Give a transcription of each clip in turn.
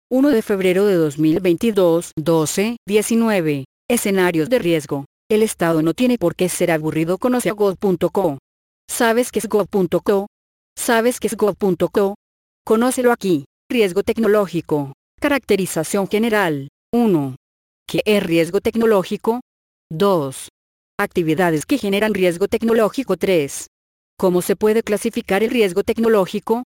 1 de febrero de 2022, 12:19. Escenarios de riesgo. El Estado no tiene por qué ser aburrido. Conoce a gov.co. ¿Sabes qué es gov.co? ¿Sabes qué es gov.co? Conócelo aquí. Riesgo tecnológico. Caracterización general. 1. ¿Qué es riesgo tecnológico? 2. Actividades que generan riesgo tecnológico. 3. ¿Cómo se puede clasificar el riesgo tecnológico?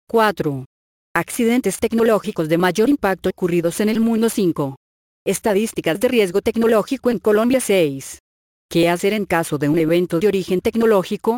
4. Accidentes tecnológicos de mayor impacto ocurridos en el mundo. 5. Estadísticas de riesgo tecnológico en Colombia. 6. ¿Qué hacer en caso de un evento de origen tecnológico?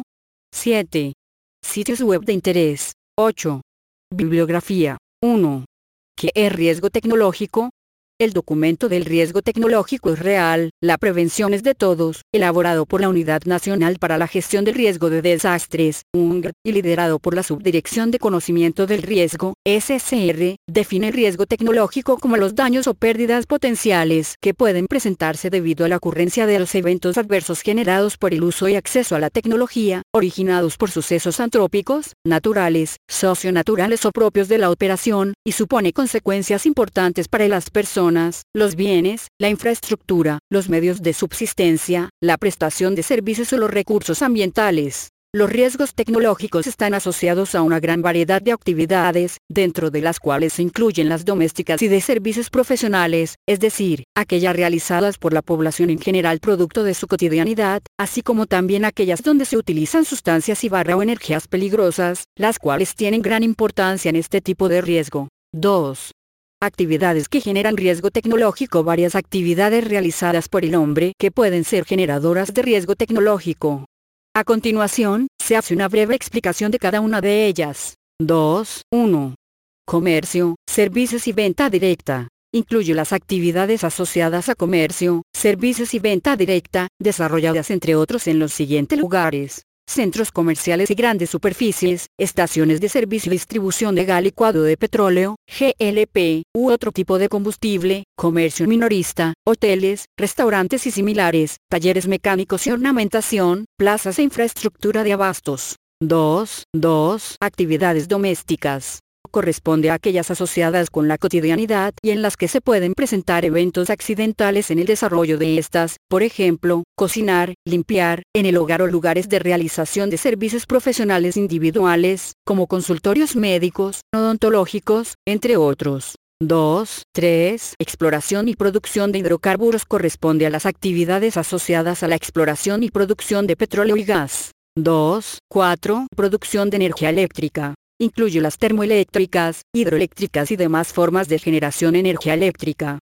7. Sitios web de interés. 8. Bibliografía. 1. ¿Qué es riesgo tecnológico? El documento del riesgo tecnológico es real, la prevención es de todos, elaborado por la Unidad Nacional para la Gestión del Riesgo de Desastres, UNGR, y liderado por la Subdirección de Conocimiento del Riesgo, SCR, define el riesgo tecnológico como los daños o pérdidas potenciales que pueden presentarse debido a la ocurrencia de los eventos adversos generados por el uso y acceso a la tecnología, originados por sucesos antrópicos, naturales, socionaturales o propios de la operación, y supone consecuencias importantes para las personas, los bienes, la infraestructura, los medios de subsistencia, la prestación de servicios o los recursos ambientales. Los riesgos tecnológicos están asociados a una gran variedad de actividades, dentro de las cuales se incluyen las domésticas y de servicios profesionales, es decir, aquellas realizadas por la población en general producto de su cotidianidad, así como también aquellas donde se utilizan sustancias o energías peligrosas, las cuales tienen gran importancia en este tipo de riesgo. 2. Actividades que generan riesgo tecnológico. Varias actividades realizadas por el hombre que pueden ser generadoras de riesgo tecnológico. A continuación, se hace una breve explicación de cada una de ellas. 2. 1. Comercio, servicios y venta directa. Incluye las actividades asociadas a comercio, servicios y venta directa, desarrolladas entre otros en los siguientes lugares: centros comerciales y grandes superficies, estaciones de servicio y distribución de gas licuado de petróleo, GLP, u otro tipo de combustible, comercio minorista, hoteles, restaurantes y similares, talleres mecánicos y ornamentación, plazas e infraestructura de abastos. 2. Actividades domésticas. Corresponde a aquellas asociadas con la cotidianidad y en las que se pueden presentar eventos accidentales en el desarrollo de estas, por ejemplo, cocinar, limpiar, en el hogar o lugares de realización de servicios profesionales individuales, como consultorios médicos, odontológicos, entre otros. 2. Exploración y producción de hidrocarburos. Corresponde a las actividades asociadas a la exploración y producción de petróleo y gas. 2. Producción de energía eléctrica. Incluye las termoeléctricas, hidroeléctricas y demás formas de generación de energía eléctrica.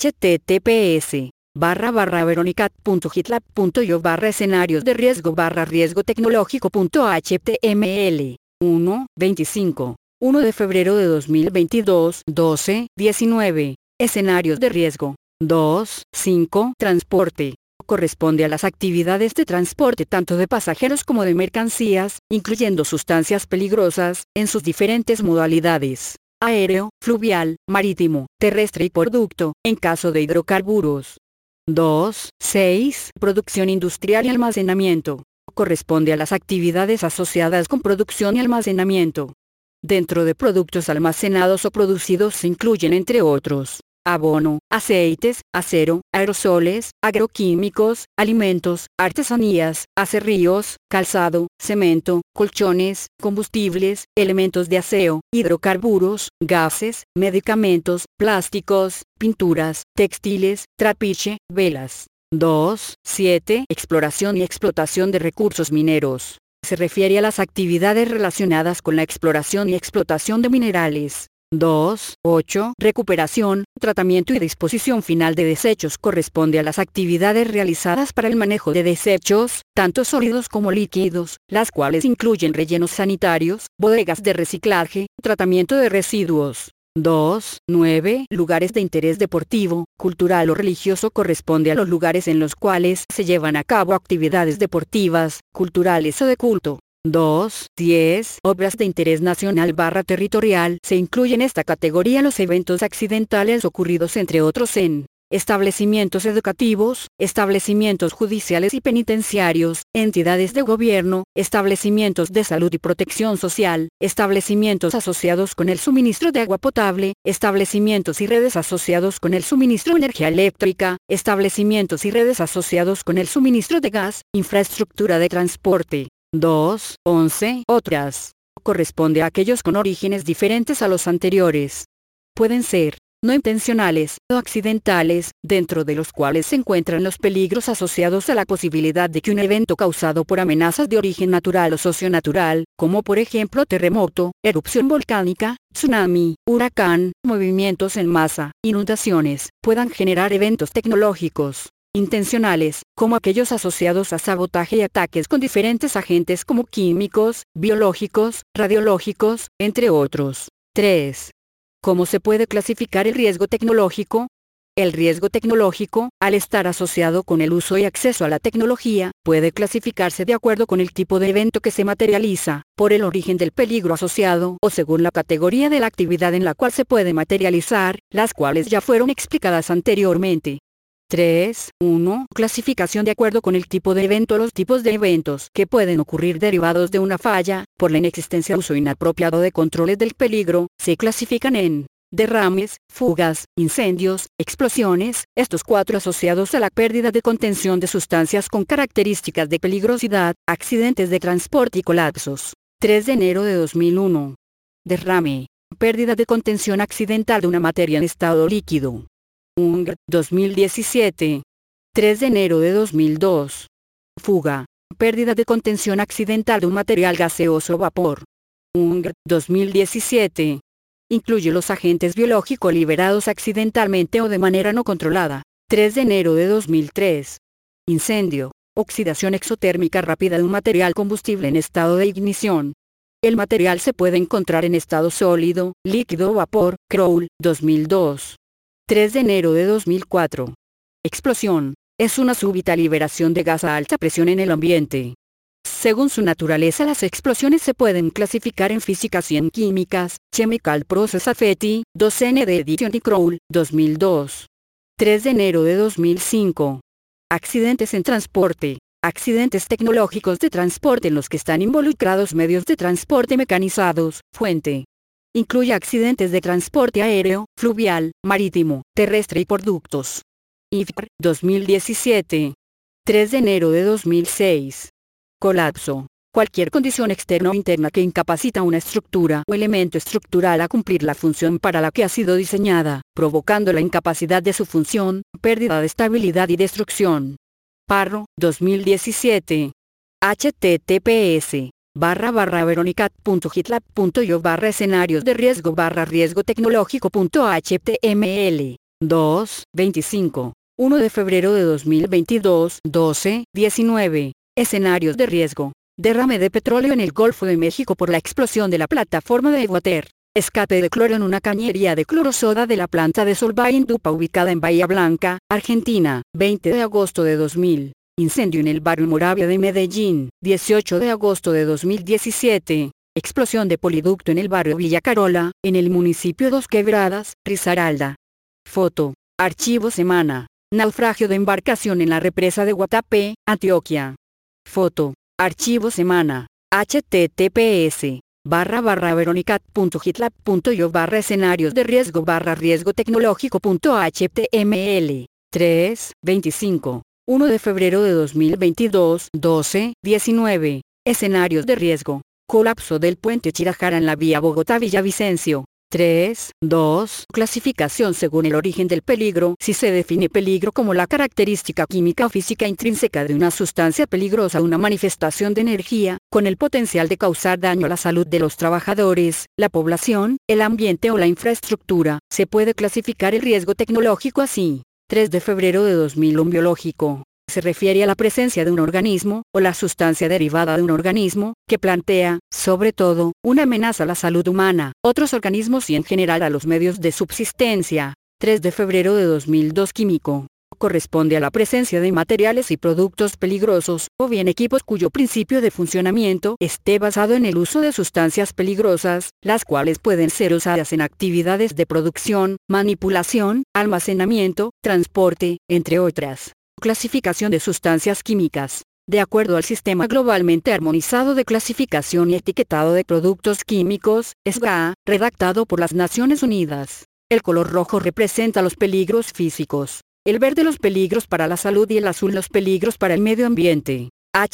https://veronicat.gitlab.io/escenarios de riesgo tecnológico.html. 1 de febrero de 2022, 12:19. Escenarios de riesgo. 5. Transporte. Corresponde a las actividades de transporte tanto de pasajeros como de mercancías, incluyendo sustancias peligrosas, en sus diferentes modalidades: aéreo, fluvial, marítimo, terrestre y por ducto, en caso de hidrocarburos. 6. Producción industrial y almacenamiento. Corresponde a las actividades asociadas con producción y almacenamiento. Dentro de productos almacenados o producidos se incluyen, entre otros, abono, aceites, acero, aerosoles, agroquímicos, alimentos, artesanías, aserríos, calzado, cemento, colchones, combustibles, elementos de aseo, hidrocarburos, gases, medicamentos, plásticos, pinturas, textiles, trapiche, velas. 7. Exploración y explotación de recursos mineros. Se refiere a las actividades relacionadas con la exploración y explotación de minerales. 8. Recuperación, tratamiento y disposición final de desechos. Corresponde a las actividades realizadas para el manejo de desechos, tanto sólidos como líquidos, las cuales incluyen rellenos sanitarios, bodegas de reciclaje, tratamiento de residuos. 9. Lugares de interés deportivo, cultural o religioso. Corresponde a los lugares en los cuales se llevan a cabo actividades deportivas, culturales o de culto. 10. Obras de interés nacional/territorial. Se incluye en esta categoría los eventos accidentales ocurridos entre otros en establecimientos educativos, establecimientos judiciales y penitenciarios, entidades de gobierno, establecimientos de salud y protección social, establecimientos asociados con el suministro de agua potable, establecimientos y redes asociados con el suministro de energía eléctrica, establecimientos y redes asociados con el suministro de gas, infraestructura de transporte. 2. 11. Otras. Corresponde a aquellos con orígenes diferentes a los anteriores. Pueden ser no intencionales o accidentales, dentro de los cuales se encuentran los peligros asociados a la posibilidad de que un evento causado por amenazas de origen natural o socionatural, como por ejemplo terremoto, erupción volcánica, tsunami, huracán, movimientos en masa, inundaciones, puedan generar eventos tecnológicos intencionales, como aquellos asociados a sabotaje y ataques con diferentes agentes como químicos, biológicos, radiológicos, entre otros. 3. ¿Cómo se puede clasificar el riesgo tecnológico? El riesgo tecnológico, al estar asociado con el uso y acceso a la tecnología, puede clasificarse de acuerdo con el tipo de evento que se materializa, por el origen del peligro asociado o según la categoría de la actividad en la cual se puede materializar, las cuales ya fueron explicadas anteriormente. 3. 1. Clasificación de acuerdo con el tipo de evento. Los tipos de eventos que pueden ocurrir derivados de una falla, por la inexistencia o uso inapropiado de controles del peligro, se clasifican en derrames, fugas, incendios, explosiones, estos 4 asociados a la pérdida de contención de sustancias con características de peligrosidad, accidentes de transporte y colapsos. 3 de enero de 2001. Derrame. Pérdida de contención accidental de una materia en estado líquido. UNG, 2017. 3 de enero de 2002. Fuga. Pérdida de contención accidental de un material gaseoso o vapor. UNG, 2017. Incluye los agentes biológicos liberados accidentalmente o de manera no controlada. 3 de enero de 2003. Incendio. Oxidación exotérmica rápida de un material combustible en estado de ignición. El material se puede encontrar en estado sólido, líquido o vapor. Crowell, 2002. 3 de enero de 2004. Explosión. Es una súbita liberación de gas a alta presión en el ambiente. Según su naturaleza, las explosiones se pueden clasificar en físicas y en químicas. Chemical Process Affecting, 2N de Edition y Crowell, 2002. 3 de enero de 2005. Accidentes en transporte. Accidentes tecnológicos de transporte en los que están involucrados medios de transporte mecanizados. Fuente. Incluye accidentes de transporte aéreo, fluvial, marítimo, terrestre y por ductos. IFR, 2017. 3 de enero de 2006. Colapso. Cualquier condición externa o interna que incapacita una estructura o elemento estructural a cumplir la función para la que ha sido diseñada, provocando la incapacidad de su función, pérdida de estabilidad y destrucción. Parro, 2017. https://veronicat.gitlab.io/escenarios de riesgo tecnológico.html. 2, 25. 1 de febrero de 2022. 12, 19. Escenarios de riesgo. Derrame de petróleo en el Golfo de México por la explosión de la plataforma de Water. Escape de cloro en una cañería de clorosoda de la planta de Solvay-Indupa ubicada en Bahía Blanca, Argentina, 20 de agosto de 2000. Incendio en el barrio Moravia de Medellín, 18 de agosto de 2017. Explosión de poliducto en el barrio Villa Carola, en el municipio Dos Quebradas, Risaralda. Foto. Archivo Semana. Naufragio de embarcación en la represa de Guatapé, Antioquia. Foto. Archivo Semana. https://veronicat.gitlab.io/escenarios de riesgo tecnológico.html. 3, 25. 1 de febrero de 2022. 12, 19. Escenarios de riesgo. Colapso del puente Chirajara en la vía Bogotá-Villavicencio. 3, 2. Clasificación según el origen del peligro. Si se define peligro como la característica química o física intrínseca de una sustancia peligrosa, una manifestación de energía, con el potencial de causar daño a la salud de los trabajadores, la población, el ambiente o la infraestructura, se puede clasificar el riesgo tecnológico así. 3 de febrero de 2001. Biológico. Se refiere a la presencia de un organismo, o la sustancia derivada de un organismo, que plantea, sobre todo, una amenaza a la salud humana, otros organismos y en general a los medios de subsistencia. 3 de febrero de 2002. Químico. corresponde a la presencia de materiales y productos peligrosos, o bien equipos cuyo principio de funcionamiento esté basado en el uso de sustancias peligrosas, las cuales pueden ser usadas en actividades de producción, manipulación, almacenamiento, transporte, entre otras. Clasificación de sustancias químicas. De acuerdo al Sistema Globalmente Armonizado de Clasificación y Etiquetado de Productos Químicos, SGA, redactado por las Naciones Unidas, el color rojo representa los peligros físicos, el verde los peligros para la salud y el azul los peligros para el medio ambiente.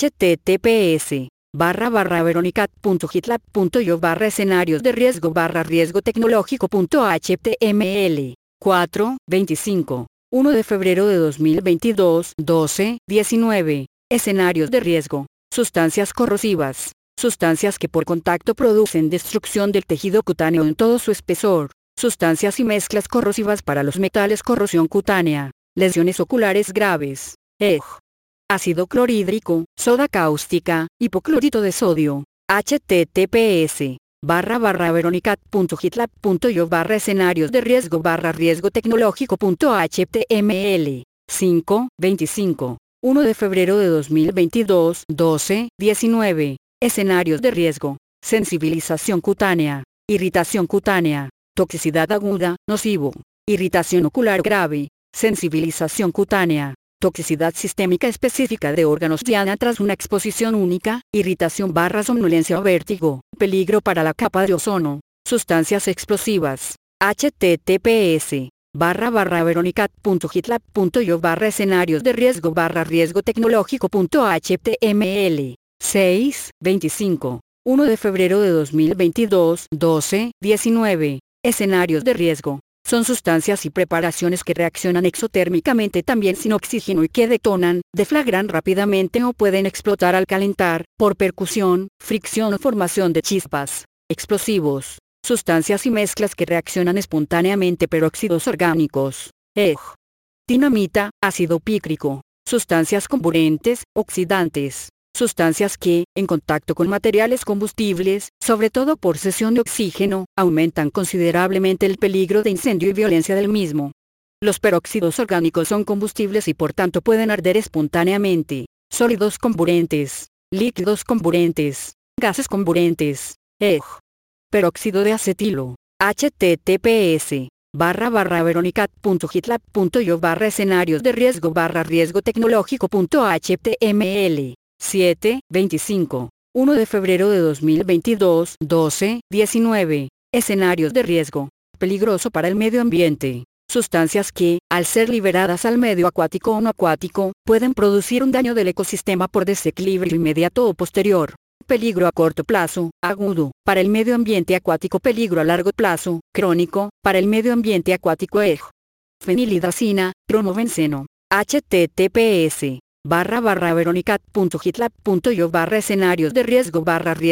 https://veronicat.gitlab.io/escenarios de riesgo tecnológico.html. 4, 25. 1 de febrero de 2022. 12, 19. Escenarios de riesgo. Sustancias corrosivas. Sustancias que por contacto producen destrucción del tejido cutáneo en todo su espesor. Sustancias y mezclas corrosivas para los metales. Corrosión cutánea. Lesiones oculares graves. Ácido clorhídrico, soda cáustica, hipoclorito de sodio. https://veronicat.gitlab.io/escenarios de riesgo tecnológico.html. 5, 25. 1 de febrero de 2022. 12, 19. Escenarios de riesgo. Sensibilización cutánea. Irritación cutánea. Toxicidad aguda, nocivo. Irritación ocular grave. Sensibilización cutánea. Toxicidad sistémica específica de órganos diana tras una exposición única. Irritación/somnolencia o vértigo. Peligro para la capa de ozono. Sustancias explosivas. https://veronicat.gitlab.io/escenarios de riesgo tecnológico.html. 6, 25. 1 de febrero de 2022. 12, 19. Escenarios de riesgo. Son sustancias y preparaciones que reaccionan exotérmicamente también sin oxígeno y que detonan, deflagran rápidamente o pueden explotar al calentar, por percusión, fricción o formación de chispas. Explosivos. Sustancias y mezclas que reaccionan espontáneamente. Peróxidos orgánicos. Dinamita, ácido pícrico. Sustancias comburentes, oxidantes. Sustancias que, en contacto con materiales combustibles, sobre todo por cesión de oxígeno, aumentan considerablemente el peligro de incendio y violencia del mismo. Los peróxidos orgánicos son combustibles y por tanto pueden arder espontáneamente. Sólidos comburentes, líquidos comburentes, gases comburentes. Peróxido de acetilo. https://veronicat.gitlab.io/escenarios de riesgo tecnológico.html. 7, 25. 1 de febrero de 2022. 12, 19. Escenarios de riesgo. Peligroso para el medio ambiente. Sustancias que, al ser liberadas al medio acuático o no acuático, pueden producir un daño del ecosistema por desequilibrio inmediato o posterior. Peligro a corto plazo, agudo, para el medio ambiente acuático. Peligro a largo plazo, crónico, para el medio ambiente acuático. Fenilidazina, bromobenceno. https://veronicat.gitlab.io/escenarios de riesgo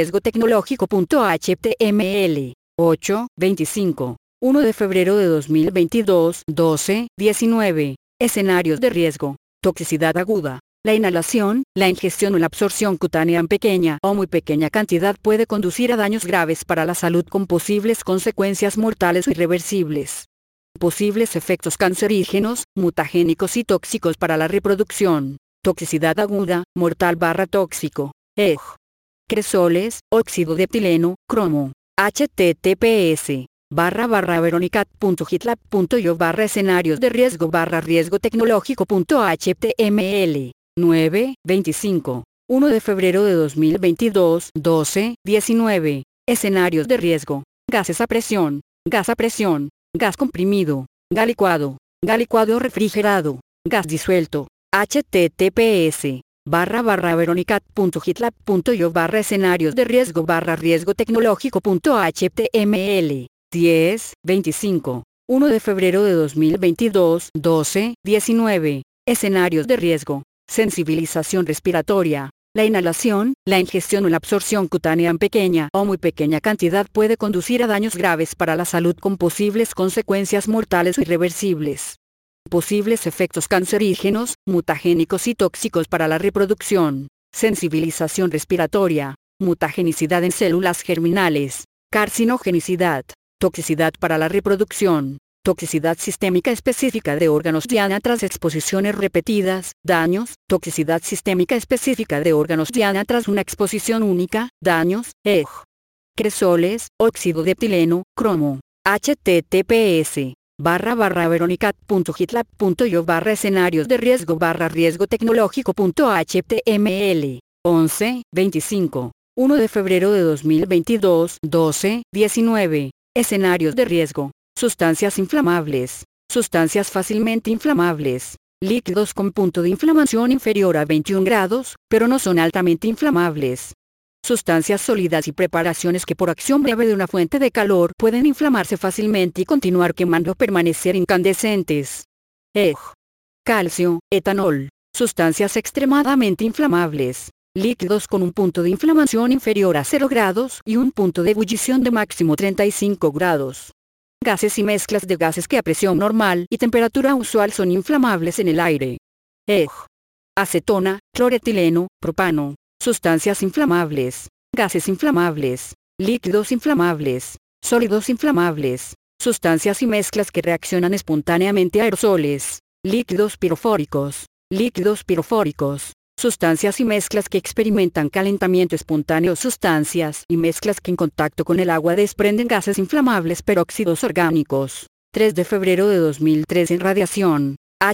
tecnológico.html. 8, 25. 1 de febrero de 2022. 12, 19. Escenarios de riesgo. Toxicidad aguda. La inhalación, la ingestión o la absorción cutánea en pequeña o muy pequeña cantidad puede conducir a daños graves para la salud con posibles consecuencias mortales o irreversibles. Posibles efectos cancerígenos, mutagénicos y tóxicos para la reproducción. Toxicidad aguda, mortal/tóxico. Cresoles, óxido de etileno, cromo. https://veronicat.gitlab.io/escenarios de riesgo tecnológico.html. 9, 25. 1 de febrero de 2022. 12, 19. Escenarios de riesgo. Gases a presión. Gas a presión. Gas comprimido. Gas licuado. Gas licuado refrigerado. Gas disuelto. https://veronicat.gitlab.io/escenarios de riesgo tecnológico.html. 10, 25. 1 de febrero de 2022. 12, 19. Escenarios de riesgo. Sensibilización respiratoria. La inhalación, la ingestión o la absorción cutánea en pequeña o muy pequeña cantidad puede conducir a daños graves para la salud con posibles consecuencias mortales o irreversibles. Posibles efectos cancerígenos, mutagénicos y tóxicos para la reproducción. Sensibilización respiratoria. Mutagenicidad en células germinales. Carcinogenicidad. Toxicidad para la reproducción. toxicidad sistémica específica de órganos diana tras exposiciones repetidas, daños, toxicidad sistémica específica de órganos diana tras una exposición única, daños, cresoles, óxido de etileno, cromo, https://veronicat.gitlab.io /escenarios de riesgo /riesgo tecnológico.html, 11-25, 1 de febrero de 2022, 12-19, escenarios de riesgo. Sustancias inflamables. Sustancias fácilmente inflamables. Líquidos con punto de inflamación inferior a 21 grados, pero no son altamente inflamables. Sustancias sólidas y preparaciones que por acción breve de una fuente de calor pueden inflamarse fácilmente y continuar quemando o permanecer incandescentes. Calcio, etanol. Sustancias extremadamente inflamables. Líquidos con un punto de inflamación inferior a 0 grados y un punto de ebullición de máximo 35 grados. Gases y mezclas de gases que a presión normal y temperatura usual son inflamables en el aire. Acetona, cloretileno, propano. Sustancias inflamables. Gases inflamables. Líquidos inflamables. Sólidos inflamables. Sustancias y mezclas que reaccionan espontáneamente a aerosoles. Líquidos pirofóricos. Líquidos pirofóricos. Sustancias y mezclas que experimentan calentamiento espontáneo. Sustancias y mezclas que en contacto con el agua desprenden gases inflamables peróxidos orgánicos. 3 de febrero de 2003 en radiación.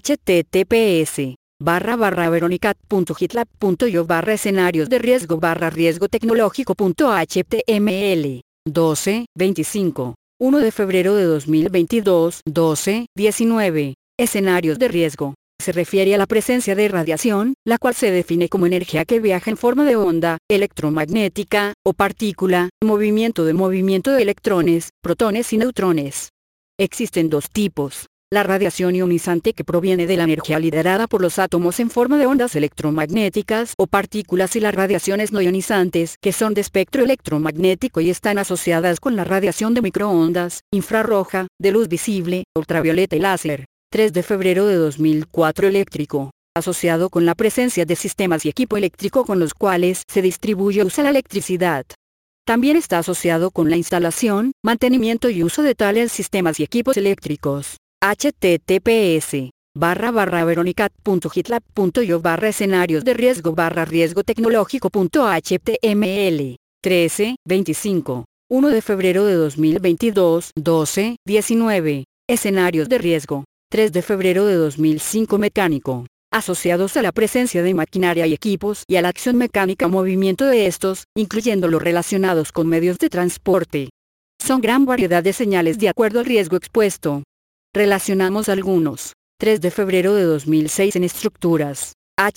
https://veronicat.gitlab.io /escenarios de riesgo /riesgo tecnológico.html, 12-25, 1 de febrero de 2022, 12-19, escenarios de riesgo. Se refiere a la presencia de radiación, la cual se define como energía que viaja en forma de onda, electromagnética, o partícula, movimiento de electrones, protones y neutrones. Existen dos tipos. La radiación ionizante que proviene de la energía liderada por los átomos en forma de ondas electromagnéticas o partículas y las radiaciones no ionizantes que son de espectro electromagnético y están asociadas con la radiación de microondas, infrarroja, de luz visible, ultravioleta y láser. 3 de febrero de 2004 eléctrico, asociado con la presencia de sistemas y equipo eléctrico con los cuales se distribuye y usa la electricidad. También está asociado con la instalación, mantenimiento y uso de tales sistemas y equipos eléctricos. https://veronicat.gitlab.io /escenarios de riesgo /riesgo tecnológico.html, 13-25, 1 de febrero de 2022, 12-19, escenarios de riesgo. 3 de febrero de 2005 mecánico, asociados a la presencia de maquinaria y equipos y a la acción mecánica o movimiento de estos, incluyendo los relacionados con medios de transporte. Son gran variedad de señales de acuerdo al riesgo expuesto. Relacionamos algunos. 3 de febrero de 2006 en estructuras.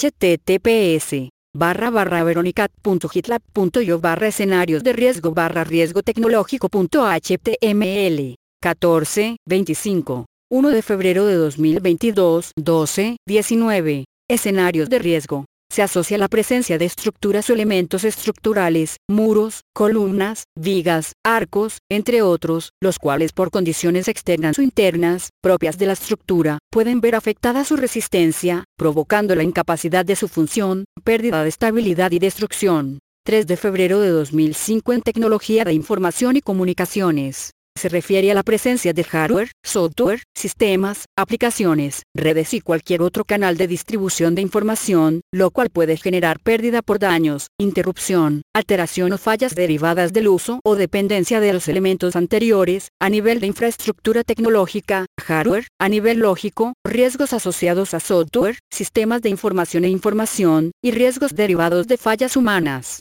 https://veronicat.gitlab.io /escenarios de riesgo /riesgo tecnológico.html, 14-25. 1 de febrero de 2022, 12-19, escenarios de riesgo. Se asocia la presencia de estructuras o elementos estructurales, muros, columnas, vigas, arcos, entre otros, los cuales por condiciones externas o internas, propias de la estructura, pueden ver afectada su resistencia, provocando la incapacidad de su función, pérdida de estabilidad y destrucción. 3 de febrero de 2005 en tecnología de información y comunicaciones. Se refiere a la presencia de hardware, software, sistemas, aplicaciones, redes y cualquier otro canal de distribución de información, lo cual puede generar pérdida por daños, interrupción, alteración o fallas derivadas del uso o dependencia de los elementos anteriores, a nivel de infraestructura tecnológica, hardware, a nivel lógico, riesgos asociados a software, sistemas de información y riesgos derivados de fallas humanas.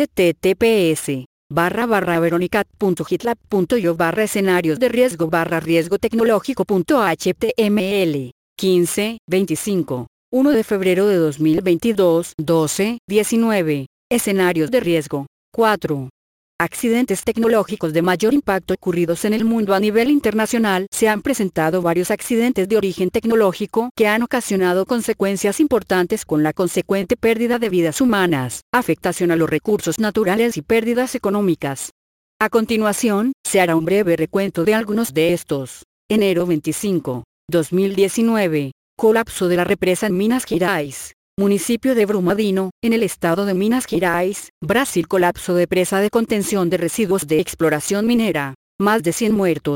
https://veronicat.gitlab.io /escenarios de riesgo /riesgo tecnológico.html, 15-25, 1 de febrero de 2022, 12-19, escenarios de riesgo. 4. Accidentes tecnológicos de mayor impacto ocurridos en el mundo a nivel internacional. Se han presentado varios accidentes de origen tecnológico que han ocasionado consecuencias importantes con la consecuente pérdida de vidas humanas, afectación a los recursos naturales y pérdidas económicas. A continuación, se hará un breve recuento de algunos de estos. Enero 25, 2019. Colapso de la represa en Minas Gerais. Municipio de Brumadinho, en el estado de Minas Gerais, Brasil. Colapso de presa de contención de residuos de exploración minera. Más de 100 muertos.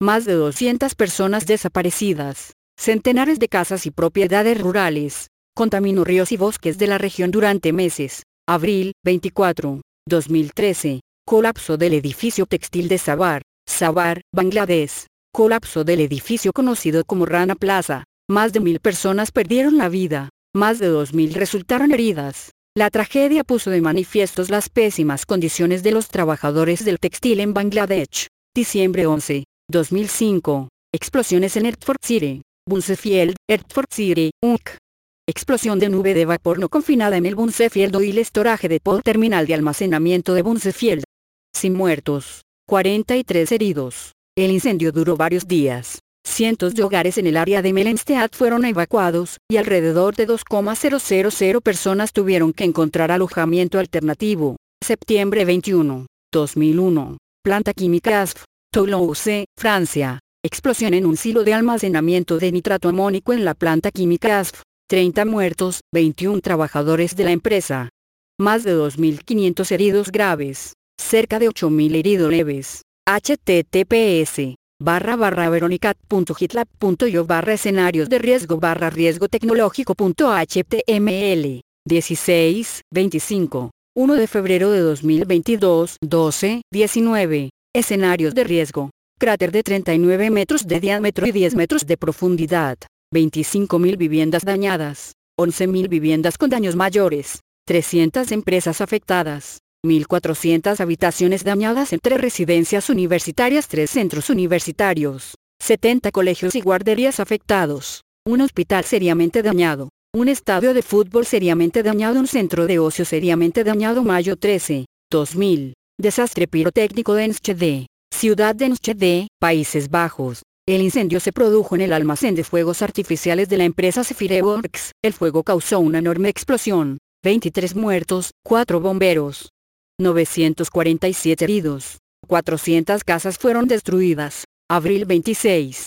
Más de 200 personas desaparecidas. Centenares de casas y propiedades rurales. Contaminó ríos y bosques de la región durante meses. Abril 24, 2013. Colapso del edificio textil de Sabar, Bangladesh. Colapso del edificio conocido como Rana Plaza. Más de 1000 personas perdieron la vida. Más de 2000 resultaron heridas. La tragedia puso de manifiesto las pésimas condiciones de los trabajadores del textil en Bangladesh. Diciembre 11, 2005. Explosiones en Hertfordshire, Hertfordshire, UK. Explosión de nube de vapor no confinada en el Buncefield Oil Storage Depot, terminal de almacenamiento de Buncefield. Sin muertos, 43 heridos. El incendio duró varios días. Cientos de hogares en el área de Melenstead fueron evacuados, y alrededor de 2,000 personas tuvieron que encontrar alojamiento alternativo. Septiembre 21, 2001. Planta química ASF, Toulouse, Francia. Explosión en un silo de almacenamiento de nitrato amónico en la planta química ASF. 30 muertos, 21 trabajadores de la empresa. Más de 2.500 heridos graves. Cerca de 8.000 heridos leves. https://veronicat.gitlab.io/escenarios de riesgo tecnológico.html. 16-25. 1 de febrero de 2022. 12-19. Escenarios de riesgo. Cráter de 39 metros de diámetro y 10 metros de profundidad. 25.000 viviendas dañadas. 11.000 viviendas con daños mayores. 300 empresas afectadas. 1.400 habitaciones dañadas en 3 residencias universitarias, 3 centros universitarios. 70 colegios y guarderías afectados. Un hospital seriamente dañado. Un estadio de fútbol seriamente dañado. Un centro de ocio seriamente dañado. Mayo 13, 2000. Desastre pirotécnico de Enschede. Ciudad de Enschede, Países Bajos. El incendio se produjo en el almacén de fuegos artificiales de la empresa Fireworks. El fuego causó una enorme explosión. 23 muertos, 4 bomberos. 947 heridos. 400 casas fueron destruidas. Abril 26,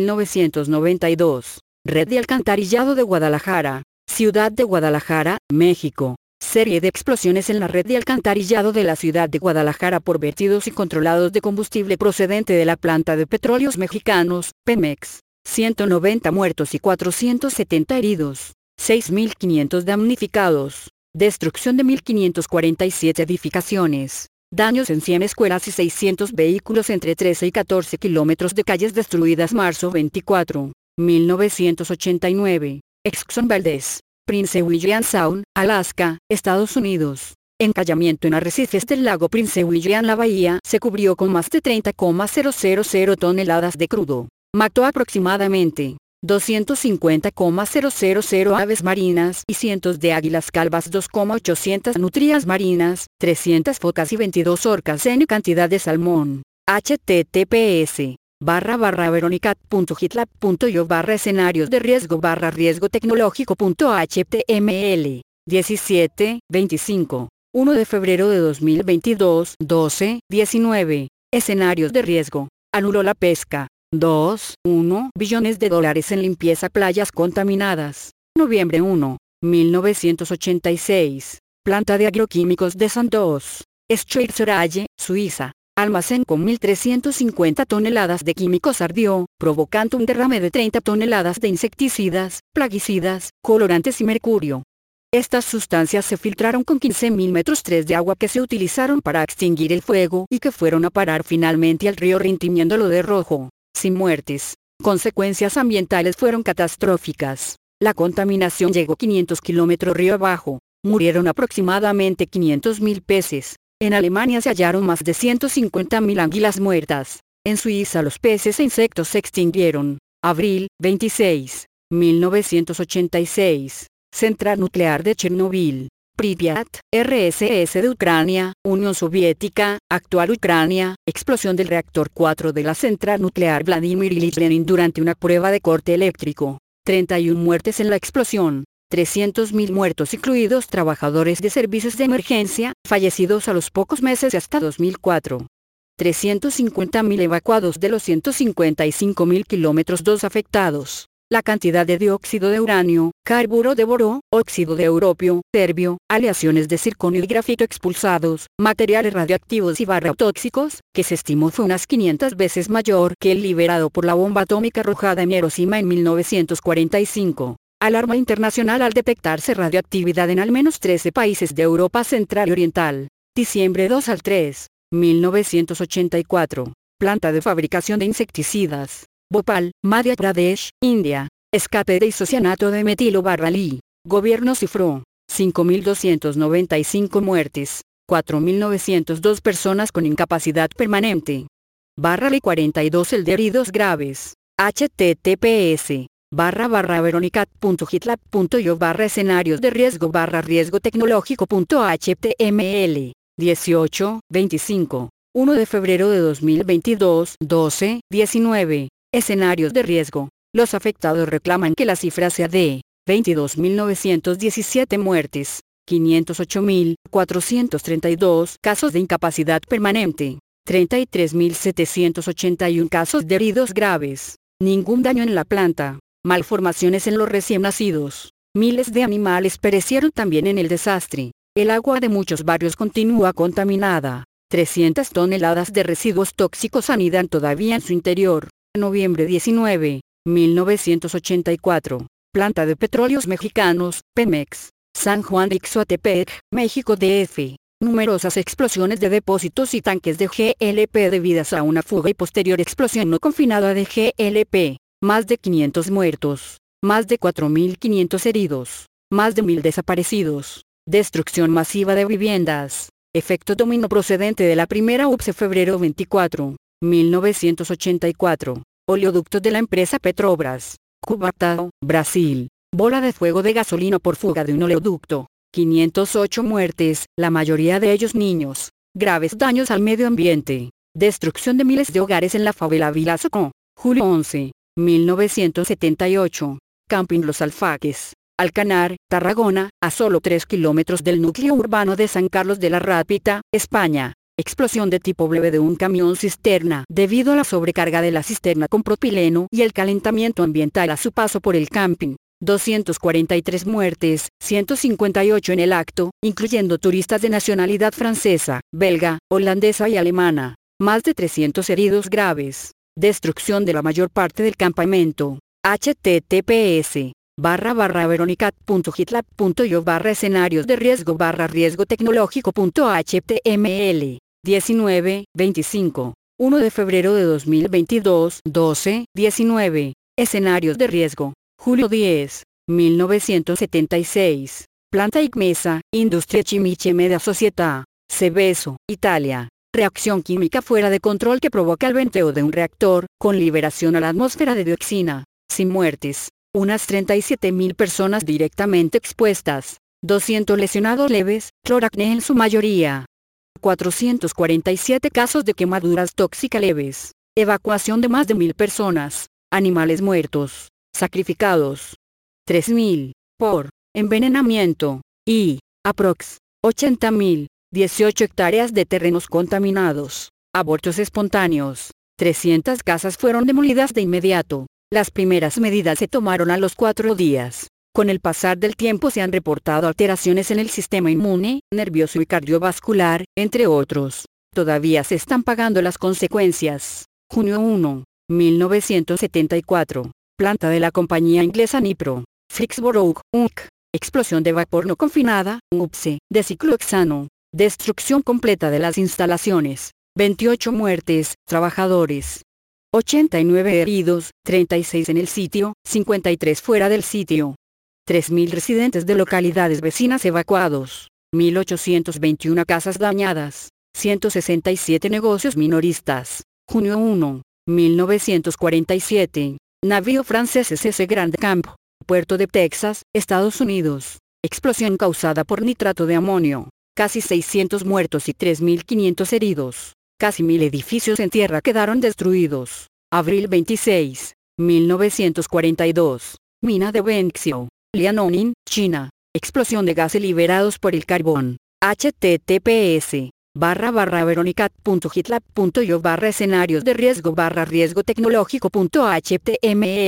1992. Red de alcantarillado de Guadalajara. Ciudad de Guadalajara, México. Serie de explosiones en la red de alcantarillado de la ciudad de Guadalajara por vertidos incontrolados de combustible procedente de la planta de petróleos mexicanos, Pemex. 190 muertos y 470 heridos. 6.500 damnificados. Destrucción de 1.547 edificaciones. Daños en 100 escuelas y 600 vehículos entre 13 y 14 kilómetros de calles destruidas. Marzo 24, 1989. Exxon Valdez. Prince William Sound, Alaska, Estados Unidos. Encallamiento en arrecifes del lago Prince William. La bahía se cubrió con más de 30,000 toneladas de crudo. Mató aproximadamente 250,000 aves marinas y cientos de águilas calvas, 2,800 nutrias marinas, 300 focas y 22 orcas en cantidad de salmón. https://veronicat.gitlab.io/escenarios de riesgo tecnológico.html. 17-25. 1 de febrero de 2022. 12-19. Escenarios de riesgo. Anuló la pesca. 2,1 billones de dólares en limpieza playas contaminadas. Noviembre 1, 1986. Planta de agroquímicos de Sandoz, Schweizerhalle, Suiza. Almacén con 1.350 toneladas de químicos ardió, provocando un derrame de 30 toneladas de insecticidas, plaguicidas, colorantes y mercurio. Estas sustancias se filtraron con 15.000 metros 3 de agua que se utilizaron para extinguir el fuego y que fueron a parar finalmente al río Rin, tiñéndolo de rojo. Sin muertes. Consecuencias ambientales fueron catastróficas. La contaminación llegó 500 kilómetros río abajo. Murieron aproximadamente 500.000 peces. En Alemania se hallaron más de 150.000 anguilas muertas. En Suiza los peces e insectos se extinguieron. Abril 26, 1986. Central nuclear de Chernobyl. Pripyat, RSS de Ucrania, Unión Soviética, actual Ucrania. Explosión del reactor 4 de la central nuclear Vladimir Ilich Lenin durante una prueba de corte eléctrico. 31 muertes en la explosión. 300.000 muertos incluidos trabajadores de servicios de emergencia, fallecidos a los pocos meses hasta 2004. 350.000 evacuados de los 155.000 kilómetros 2 afectados. la cantidad de dióxido de uranio, carburo de boro, óxido de europio, terbio, aleaciones de circonio y grafito expulsados, materiales radioactivos y tóxicos, que se estimó fue unas 500 veces mayor que el liberado por la bomba atómica arrojada en Hiroshima en 1945. Alarma internacional al detectarse radioactividad en al menos 13 países de Europa Central y Oriental. Diciembre 2 al 3, 1984. Planta de fabricación de insecticidas. Bhopal, Madhya Pradesh, India. Escape de isocianato de metilo barralí. Gobierno cifró 5.295 muertes, 4.902 personas con incapacidad permanente. Barralí 42 el de heridos graves. https://veronicat.gitlab.io /escenarios de riesgo tecnológico.html 18-25 1 de febrero de 2022 12-19 Escenarios de riesgo. Los afectados reclaman que la cifra sea de 22.917 muertes, 508.432 casos de incapacidad permanente, 33.781 casos de heridos graves, ningún daño en la planta, malformaciones en los recién nacidos, miles de animales perecieron también en el desastre, el agua de muchos barrios continúa contaminada, 300 toneladas de residuos tóxicos anidan todavía en su interior. Noviembre 19, 1984. Planta de Petróleos Mexicanos, Pemex. San Juan de Ixoatepec, México DF. Numerosas explosiones de depósitos y tanques de GLP debidas a una fuga y posterior explosión no confinada de GLP. Más de 500 muertos. Más de 4.500 heridos. Más de 1.000 desaparecidos. Destrucción masiva de viviendas. Efecto dominó procedente de la primera UPS febrero 24, 1984. Oleoductos de la empresa Petrobras. Cubatão, Brasil. Bola de fuego de gasolina por fuga de un oleoducto. 508 muertes, la mayoría de ellos niños. Graves daños al medio ambiente. Destrucción de miles de hogares en la favela Vila Socó. Julio 11, 1978. Camping Los Alfaques. Alcanar, Tarragona, a solo 3 kilómetros del núcleo urbano de San Carlos de la Rápita, España. Explosión de tipo breve de un camión cisterna debido a la sobrecarga de la cisterna con propileno y el calentamiento ambiental a su paso por el camping. 243 muertes, 158 en el acto, incluyendo turistas de nacionalidad francesa, belga, holandesa y alemana. Más de 300 heridos graves. Destrucción de la mayor parte del campamento. https://veronicat.gitlab.io /escenarios de riesgo tecnológico.html 19-25 1 de febrero de 2022 12-19 Escenarios de riesgo. Julio 10, 1976. Planta Igmesa, Industrie Chimiche Media Società, Seveso, Italia. Reacción química fuera de control que provoca el venteo de un reactor, con liberación a la atmósfera de dioxina. Sin muertes. Unas 37.000 personas directamente expuestas. 200 lesionados leves, cloracné en su mayoría. 447 casos de quemaduras tóxicas leves. Evacuación de más de 1.000 personas. Animales muertos. Sacrificados. 3.000. Por envenenamiento. Y aprox. 80.000. 18 hectáreas de terrenos contaminados. Abortos espontáneos. 300 casas fueron demolidas de inmediato. Las primeras medidas se tomaron a los 4 días. Con el pasar del tiempo se han reportado alteraciones en el sistema inmune, nervioso y cardiovascular, entre otros. Todavía se están pagando las consecuencias. Junio 1, 1974. Planta de la compañía inglesa Nipro. Fricksborough, Inc. Explosión de vapor no confinada, UPSE, de ciclohexano. Destrucción completa de las instalaciones. 28 muertes, trabajadores. 89 heridos, 36 en el sitio, 53 fuera del sitio. 3.000 residentes de localidades vecinas evacuados. 1.821 casas dañadas. 167 negocios minoristas. Junio 1, 1947. Navío francés SS Grand Camp. Puerto de Texas, Estados Unidos. Explosión causada por nitrato de amonio. Casi 600 muertos y 3.500 heridos. Casi 1.000 edificios en tierra quedaron destruidos. Abril 26, 1942. Mina de Wenxiu, Liaoning, China. Explosión de gases liberados por el carbón. https://veronicat.gitlab.io /escenarios de riesgo tecnológico.html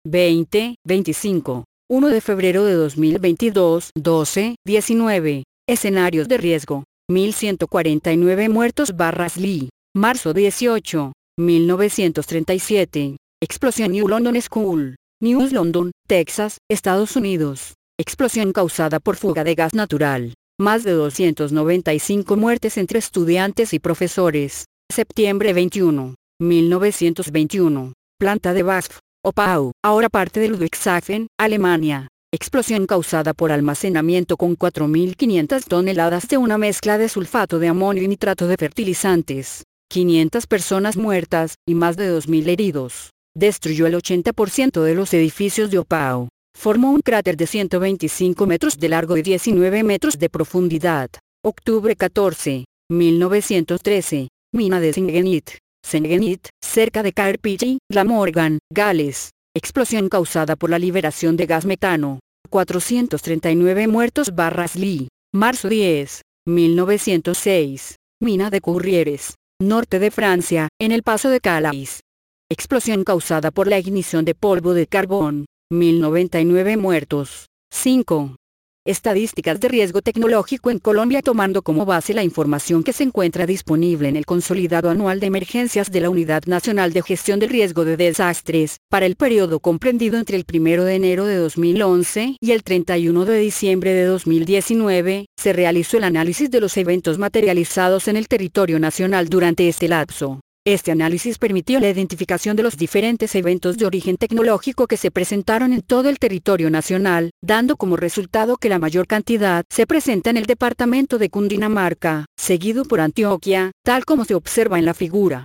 20, 25. 1 de febrero de 2022, 12, 19. Escenarios de riesgo. 1149 muertos /Lee. Marzo 18, 1937. Explosión New London School. New London, Texas, Estados Unidos. Explosión causada por fuga de gas natural. Más de 295 muertes entre estudiantes y profesores. Septiembre 21, 1921. Planta de BASF, Oppau, ahora parte de Ludwigshafen, Alemania. Explosión causada por almacenamiento con 4.500 toneladas de una mezcla de sulfato de amonio y nitrato de fertilizantes. 500 personas muertas, y más de 2.000 heridos. Destruyó el 80% de los edificios de Oppau. Formó un cráter de 125 metros de largo y 19 metros de profundidad. Octubre 14, 1913. Mina de Sengenit, cerca de Caerphilly, Glamorgan, Gales. Explosión causada por la liberación de gas metano. 439 muertos /Lee. Marzo 10, 1906. Mina de Courrieres, norte de Francia, en el paso de Calais. Explosión causada por la ignición de polvo de carbón. 1099 muertos. 5. Estadísticas de riesgo tecnológico en Colombia tomando como base la información que se encuentra disponible en el Consolidado Anual de Emergencias de la Unidad Nacional de Gestión del Riesgo de Desastres, para el periodo comprendido entre el 1 de enero de 2011 y el 31 de diciembre de 2019, se realizó el análisis de los eventos materializados en el territorio nacional durante este lapso. Este análisis permitió la identificación de los diferentes eventos de origen tecnológico que se presentaron en todo el territorio nacional, dando como resultado que la mayor cantidad se presenta en el departamento de Cundinamarca, seguido por Antioquia, tal como se observa en la figura.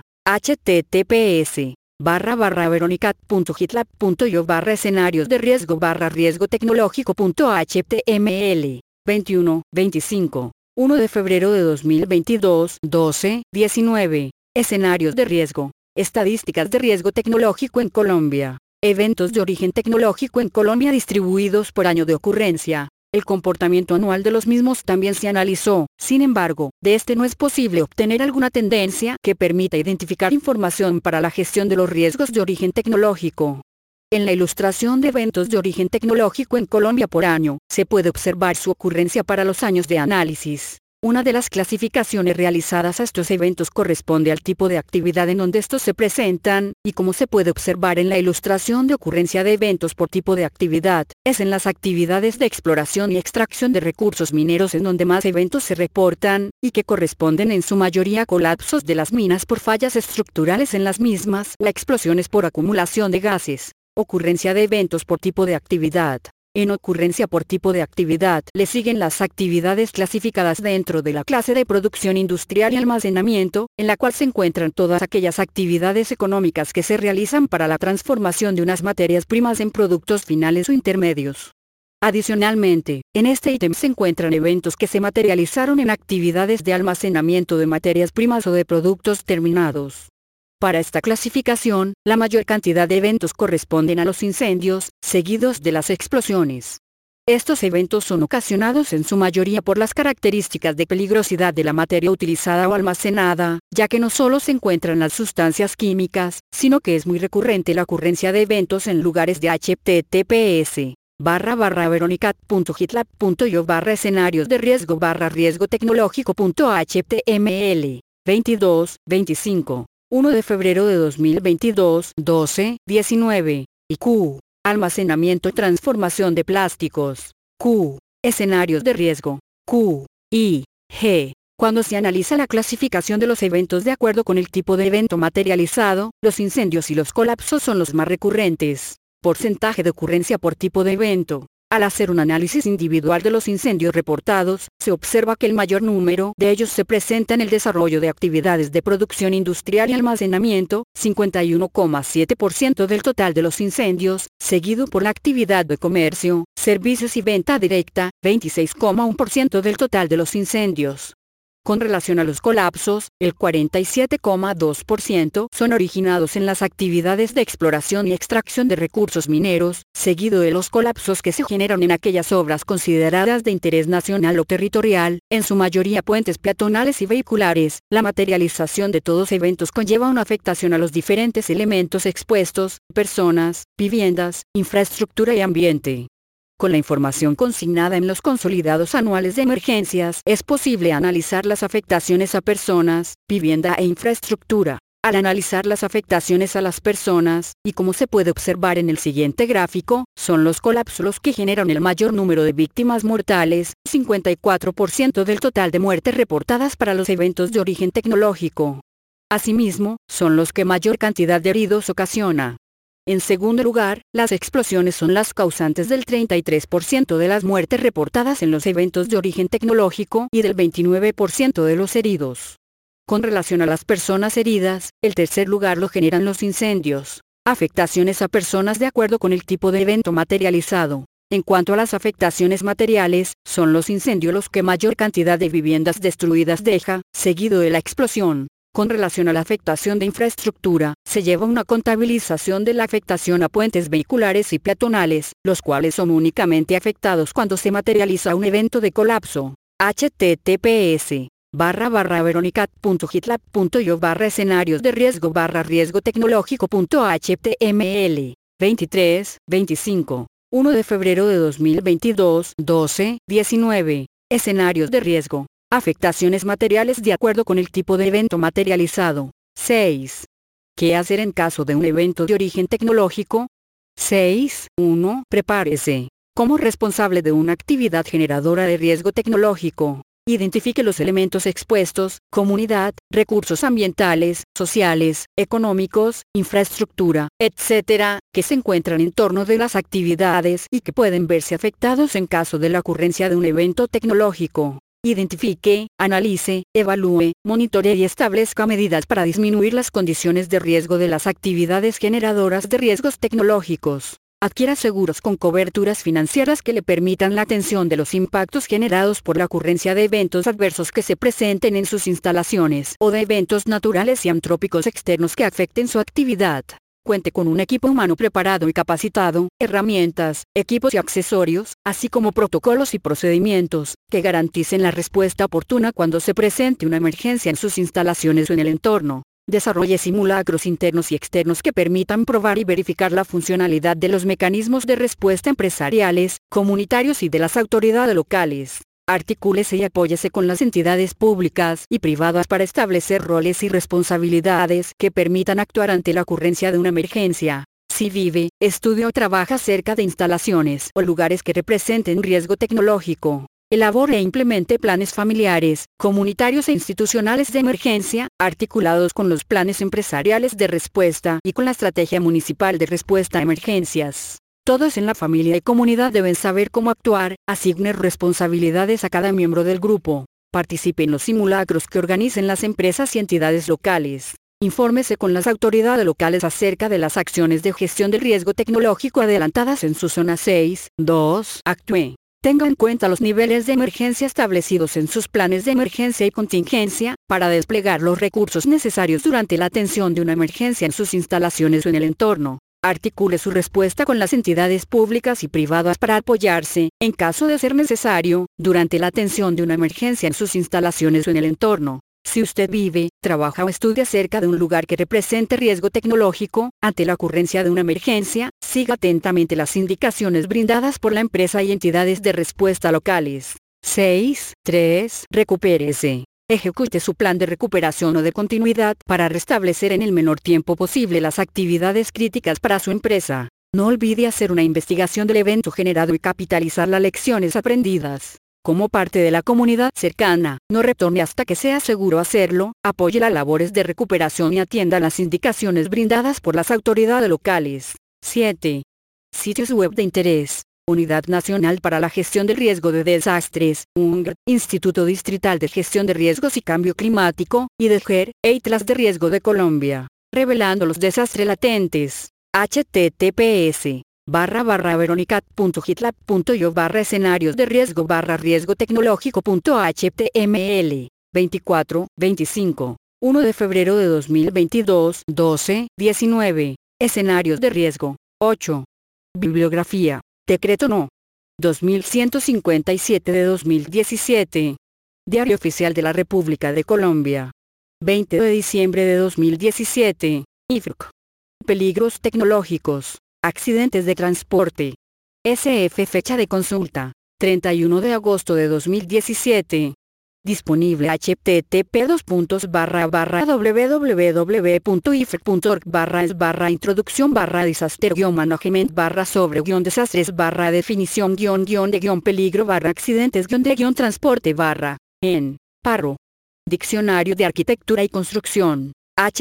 https://veronicat.gitlab.io /escenarios de riesgo /riesgo tecnológico.html. 21, 25. 1 de febrero de 2022, 12, 19. Escenarios de riesgo. Estadísticas de riesgo tecnológico en Colombia. Eventos de origen tecnológico en Colombia distribuidos por año de ocurrencia. El comportamiento anual de los mismos también se analizó, sin embargo, de este no es posible obtener alguna tendencia que permita identificar información para la gestión de los riesgos de origen tecnológico. En la ilustración de eventos de origen tecnológico en Colombia por año, se puede observar su ocurrencia para los años de análisis. Una de las clasificaciones realizadas a estos eventos corresponde al tipo de actividad en donde estos se presentan, y como se puede observar en la ilustración de ocurrencia de eventos por tipo de actividad, es en las actividades de exploración y extracción de recursos mineros en donde más eventos se reportan, y que corresponden en su mayoría a colapsos de las minas por fallas estructurales en las mismas o explosiones por acumulación de gases. Ocurrencia de eventos por tipo de actividad. En ocurrencia por tipo de actividad le siguen las actividades clasificadas dentro de la clase de producción industrial y almacenamiento, en la cual se encuentran todas aquellas actividades económicas que se realizan para la transformación de unas materias primas en productos finales o intermedios. Adicionalmente, en este ítem se encuentran eventos que se materializaron en actividades de almacenamiento de materias primas o de productos terminados. Para esta clasificación, la mayor cantidad de eventos corresponden a los incendios, seguidos de las explosiones. Estos eventos son ocasionados en su mayoría por las características de peligrosidad de la materia utilizada o almacenada, ya que no solo se encuentran las sustancias químicas, sino que es muy recurrente la ocurrencia de eventos en lugares de https://veronicat.gitlab.io /escenarios de riesgo /riesgo tecnológico.html. 22, 25. 1 de febrero de 2022, 12, 19. Y Q. Almacenamiento y transformación de plásticos. Q. Escenarios de riesgo. Q. I. G. Cuando se analiza la clasificación de los eventos de acuerdo con el tipo de evento materializado, los incendios y los colapsos son los más recurrentes. Porcentaje de ocurrencia por tipo de evento. Al hacer un análisis individual de los incendios reportados, se observa que el mayor número de ellos se presenta en el desarrollo de actividades de producción industrial y almacenamiento, 51,7% del total de los incendios, seguido por la actividad de comercio, servicios y venta directa, 26,1% del total de los incendios. Con relación a los colapsos, el 47,2% son originados en las actividades de exploración y extracción de recursos mineros, seguido de los colapsos que se generan en aquellas obras consideradas de interés nacional o territorial, en su mayoría puentes peatonales y vehiculares. La materialización de todos eventos conlleva una afectación a los diferentes elementos expuestos, personas, viviendas, infraestructura y ambiente. Con la información consignada en los consolidados anuales de emergencias, es posible analizar las afectaciones a personas, vivienda e infraestructura. Al analizar las afectaciones a las personas, y como se puede observar en el siguiente gráfico, son los colapsos los que generan el mayor número de víctimas mortales, 54% del total de muertes reportadas para los eventos de origen tecnológico. Asimismo, son los que mayor cantidad de heridos ocasiona. En segundo lugar, las explosiones son las causantes del 33% de las muertes reportadas en los eventos de origen tecnológico y del 29% de los heridos. Con relación a las personas heridas, el tercer lugar lo generan los incendios. Afectaciones a personas de acuerdo con el tipo de evento materializado. En cuanto a las afectaciones materiales, son los incendios los que mayor cantidad de viviendas destruidas deja, seguido de la explosión. Con relación a la afectación de infraestructura, se lleva una contabilización de la afectación a puentes vehiculares y peatonales, los cuales son únicamente afectados cuando se materializa un evento de colapso. https://veronicat.gitlab.io/escenarios de riesgo tecnológico.html 23-25 1 de febrero de 2022 12-19 Escenarios de riesgo. Afectaciones materiales de acuerdo con el tipo de evento materializado. 6. ¿Qué hacer en caso de un evento de origen tecnológico? 6. 1. Prepárese. Como responsable de una actividad generadora de riesgo tecnológico, identifique los elementos expuestos, comunidad, recursos ambientales, sociales, económicos, infraestructura, etc., que se encuentran en torno de las actividades y que pueden verse afectados en caso de la ocurrencia de un evento tecnológico. Identifique, analice, evalúe, monitoree y establezca medidas para disminuir las condiciones de riesgo de las actividades generadoras de riesgos tecnológicos. Adquiera seguros con coberturas financieras que le permitan la atención de los impactos generados por la ocurrencia de eventos adversos que se presenten en sus instalaciones o de eventos naturales y antrópicos externos que afecten su actividad. Cuente con un equipo humano preparado y capacitado, herramientas, equipos y accesorios, así como protocolos y procedimientos, que garanticen la respuesta oportuna cuando se presente una emergencia en sus instalaciones o en el entorno. Desarrolle simulacros internos y externos que permitan probar y verificar la funcionalidad de los mecanismos de respuesta empresariales, comunitarios y de las autoridades locales. Articúlese y apóyese con las entidades públicas y privadas para establecer roles y responsabilidades que permitan actuar ante la ocurrencia de una emergencia. Si vive, estudia o trabaja cerca de instalaciones o lugares que representen riesgo tecnológico, elabore e implemente planes familiares, comunitarios e institucionales de emergencia, articulados con los planes empresariales de respuesta y con la estrategia municipal de respuesta a emergencias. Todos en la familia y comunidad deben saber cómo actuar, asigne responsabilidades a cada miembro del grupo. Participe en los simulacros que organicen las empresas y entidades locales. Infórmese con las autoridades locales acerca de las acciones de gestión del riesgo tecnológico adelantadas en su zona 6. 2. Actúe. Tenga en cuenta los niveles de emergencia establecidos en sus planes de emergencia y contingencia, para desplegar los recursos necesarios durante la atención de una emergencia en sus instalaciones o en el entorno. Articule su respuesta con las entidades públicas y privadas para apoyarse, en caso de ser necesario, durante la atención de una emergencia en sus instalaciones o en el entorno. Si usted vive, trabaja o estudia cerca de un lugar que represente riesgo tecnológico, ante la ocurrencia de una emergencia, siga atentamente las indicaciones brindadas por la empresa y entidades de respuesta locales. 6. 3. Recupérese. Ejecute su plan de recuperación o de continuidad para restablecer en el menor tiempo posible las actividades críticas para su empresa. No olvide hacer una investigación del evento generado y capitalizar las lecciones aprendidas. Como parte de la comunidad cercana, no retorne hasta que sea seguro hacerlo, apoye las labores de recuperación y atienda las indicaciones brindadas por las autoridades locales. 7. Sitios web de interés. Unidad Nacional para la Gestión del Riesgo de Desastres, UNGR, Instituto Distrital de Gestión de Riesgos y Cambio Climático, IDGER, Atlas de Riesgo de Colombia. Revelando los desastres latentes. https://veronicat.gitlab.io/escenarios de riesgo tecnológico.html 24, 25. 1 de febrero de 2022, 12, 19. Escenarios de riesgo. 8. Bibliografía. Decreto No. 2157 de 2017. Diario Oficial de la República de Colombia. 20 de diciembre de 2017. IFRC. Peligros tecnológicos. Accidentes de transporte. SF. Fecha de consulta. 31 de agosto de 2017. Disponible http://www.ifrc.org/introducción/disaster-management/sobre-desastres-de-transporte- en Diccionario de Arquitectura y Construcción.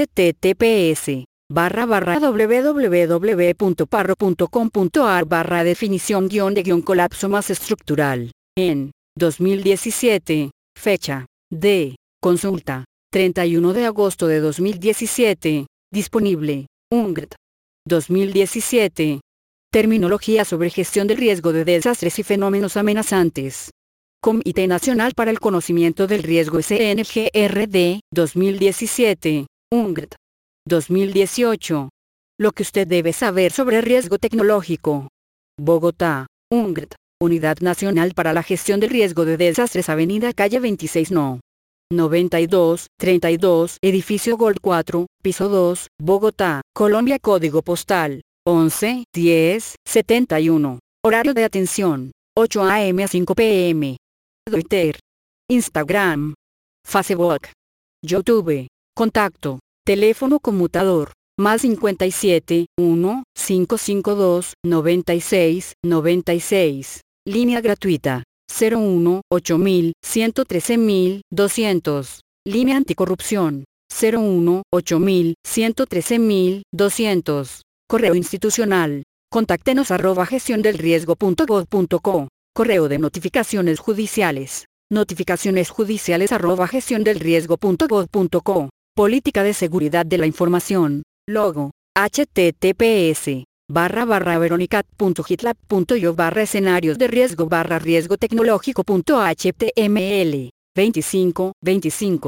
https://www.parro.com.ar/definición-colapso más estructural. En 2017. Fecha de consulta. 31 de agosto de 2017. Disponible. UNGRT. 2017. Terminología sobre gestión del riesgo de desastres y fenómenos amenazantes. Comité Nacional para el Conocimiento del Riesgo SNGRD. 2017. UNGRT. 2018. Lo que usted debe saber sobre riesgo tecnológico. Bogotá. UNGRT. Unidad Nacional para la Gestión del Riesgo de Desastres, Avenida Calle 26 No. 92, 32, Edificio Gold 4, Piso 2, Bogotá, Colombia. Código postal 11 10 71. Horario de atención 8 a.m. a 5 p.m. Twitter, Instagram, Facebook, YouTube. Contacto. Teléfono conmutador más 57 1 552 96 96. Línea gratuita 01 8000 113 200. Línea anticorrupción 01 8000 113 200. Correo institucional. Contáctenos @gestiondelriesgo.gov.co. Correo de notificaciones judiciales. notificacionesjudiciales@gestiondelriesgo.gov.co. Política de seguridad de la información. Logo. https://veronicat.gitlab.io/escenarios de riesgo/riesgo tecnológico.html. 25, 25.